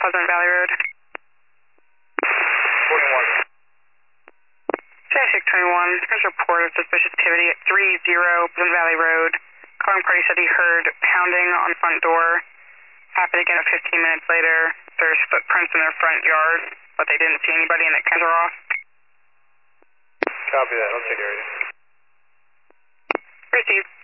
Pleasant Valley Road. 21. Traffic 21, there's a report of suspicious activity at 30 Pleasant Valley Road. Calling party said he heard pounding on front door. Happened again 15 minutes later. There's footprints in their front yard, but they didn't see anybody and the cameras are off. Copy that, I'll take area. Received.